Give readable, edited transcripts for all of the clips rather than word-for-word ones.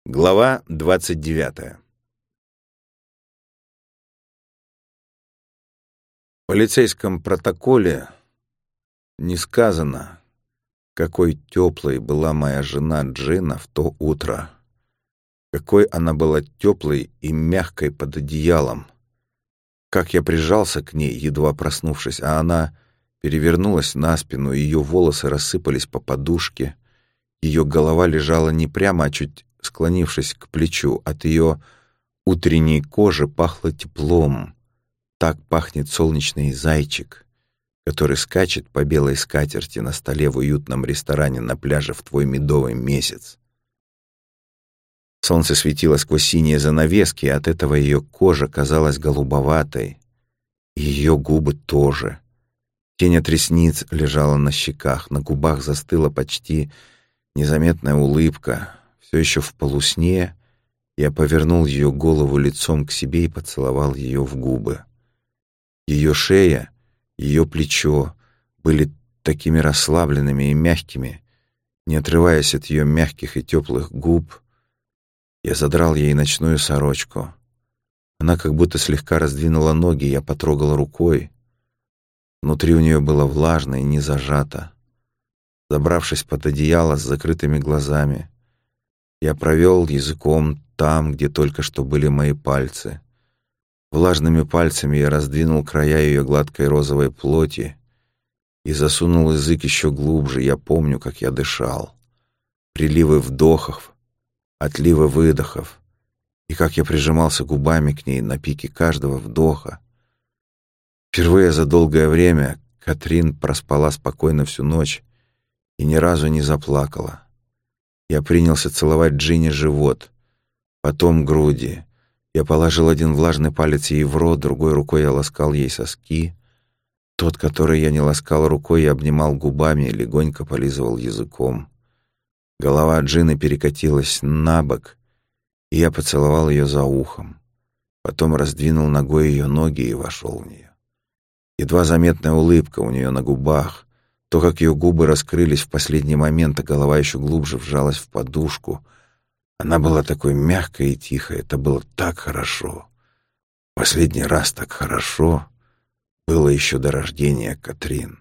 Глава 29. В полицейском протоколе не сказано, какой теплой была моя жена Джина в то утро, какой она была теплой и мягкой под одеялом, как я прижался к ней, едва проснувшись, а она перевернулась на спину, ее волосы рассыпались по подушке, ее голова лежала не прямо, а чуть склонившись к плечу. От ее утренней кожи пахло теплом. Так пахнет солнечный зайчик, который скачет по белой скатерти на столе в уютном ресторане на пляже в твой медовый месяц. Солнце светило сквозь синие занавески, и от этого ее кожа казалась голубоватой. И ее губы тоже. Тень от ресниц лежала на щеках, на губах застыла почти незаметная улыбка. Все еще в полусне я повернул ее голову лицом к себе и поцеловал ее в губы. Ее шея, ее плечо были такими расслабленными и мягкими. Не отрываясь от ее мягких и теплых губ, я задрал ей ночную сорочку. Она как будто слегка раздвинула ноги, я потрогал рукой. Внутри у нее было влажно и не зажато. Забравшись под одеяло с закрытыми глазами, я провел языком там, где только что были мои пальцы. Влажными пальцами я раздвинул края ее гладкой розовой плоти и засунул язык еще глубже. Я помню, как я дышал. Приливы вдохов, отливы выдохов, и как я прижимался губами к ней на пике каждого вдоха. Впервые за долгое время Катрин проспала спокойно всю ночь и ни разу не заплакала. Я принялся целовать Джинни живот, потом груди. Я положил один влажный палец ей в рот, другой рукой я ласкал ей соски. Тот, который я не ласкал рукой, я обнимал губами и легонько полизывал языком. Голова Джинни перекатилась на бок, и я поцеловал ее за ухом. Потом раздвинул ногой ее ноги и вошел в нее. Едва заметная улыбка у нее на губах, то, как ее губы раскрылись в последний момент, а голова еще глубже вжалась в подушку. Она была такой мягкой и тихой, это было так хорошо. Последний раз так хорошо было еще до рождения Катрин.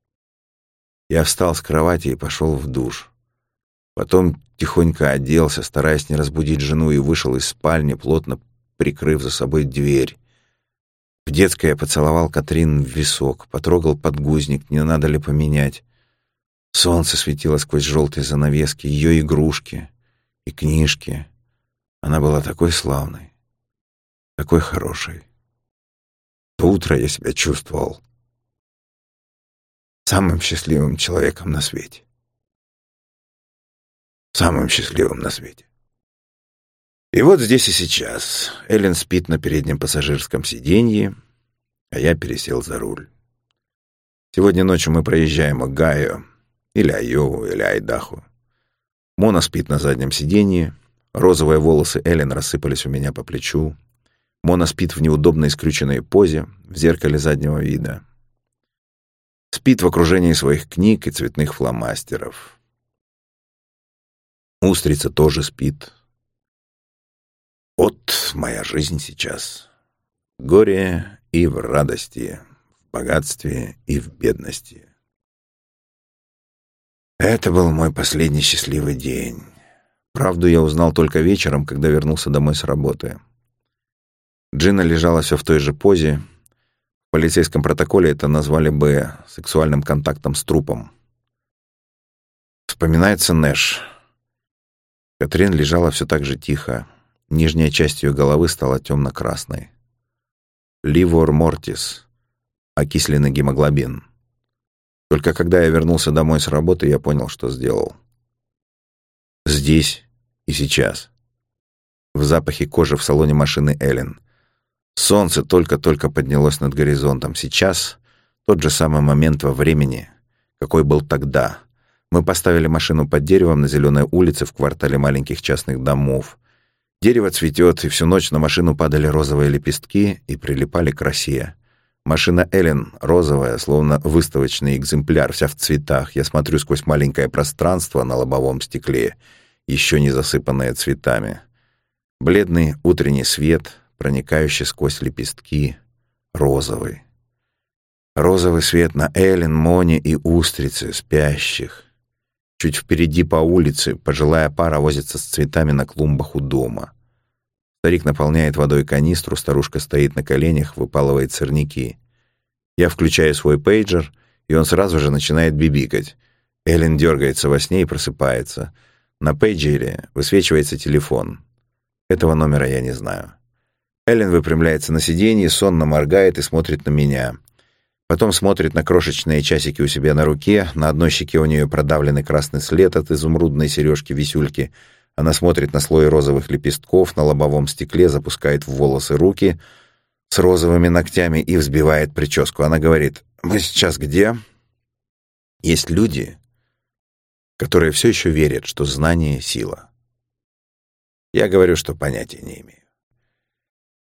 Я встал с кровати и пошел в душ. Потом тихонько оделся, стараясь не разбудить жену, и вышел из спальни, плотно прикрыв за собой дверь. В детской я поцеловал Катрин в висок, потрогал подгузник, не надо ли поменять. Солнце светило сквозь желтые занавески, ее игрушки и книжки. Она была такой славной, такой хорошей. То утро я себя чувствовал самым счастливым человеком на свете. Самым счастливым на свете. И вот здесь и сейчас Эллен спит на переднем пассажирском сиденье, а я пересел за руль. Сегодня ночью мы проезжаем Огайо, или Айову, или Айдахо. Мона спит на заднем сиденье, розовые волосы Эллен рассыпались у меня по плечу. Мона спит в неудобной скрюченной позе в зеркале заднего вида. Спит в окружении своих книг и цветных фломастеров. Устрица тоже спит. Вот моя жизнь сейчас. В горе и в радости, в богатстве и в бедности. Это был мой последний счастливый день. Правду я узнал только вечером, когда вернулся домой с работы. Джина лежала все в той же позе. В полицейском протоколе это назвали бы сексуальным контактом с трупом. Вспоминается Нэш. Катрин лежала все так же тихо. Нижняя часть ее головы стала темно-красной. Ливор мортис, окисленный гемоглобин. Только когда я вернулся домой с работы, я понял, что сделал. Здесь и сейчас. В запахе кожи в салоне машины Эллен. Солнце только-только поднялось над горизонтом. Сейчас тот же самый момент во времени, какой был тогда. Мы поставили машину под деревом на зеленой улице в квартале маленьких частных домов. Дерево цветет, и всю ночь на машину падали розовые лепестки и прилипали к росе. Машина Эллен розовая, словно выставочный экземпляр, вся в цветах. Я смотрю сквозь маленькое пространство на лобовом стекле еще не засыпанное цветами. Бледный утренний свет, проникающий сквозь лепестки, розовый. Розовый свет на Эллен, Мони и устрицы, спящих. Чуть впереди по улице пожилая пара возится с цветами на клумбах у дома. Старик наполняет водой канистру, старушка стоит на коленях, выпалывает сорняки. Я включаю свой пейджер, и он сразу же начинает бибикать. Эллен дергается во сне и просыпается. На пейджере высвечивается телефон. Этого номера я не знаю. Эллен выпрямляется на сиденье, сонно моргает и смотрит на меня. Потом смотрит на крошечные часики у себя на руке. На одной щеке у нее продавленный красный след от изумрудной сережки-висюльки. Она смотрит на слой розовых лепестков на лобовом стекле, запускает в волосы руки с розовыми ногтями и взбивает прическу. Она говорит: «Мы сейчас где?» Есть люди, которые все еще верят, что знание — сила. Я говорю, что понятия не имею.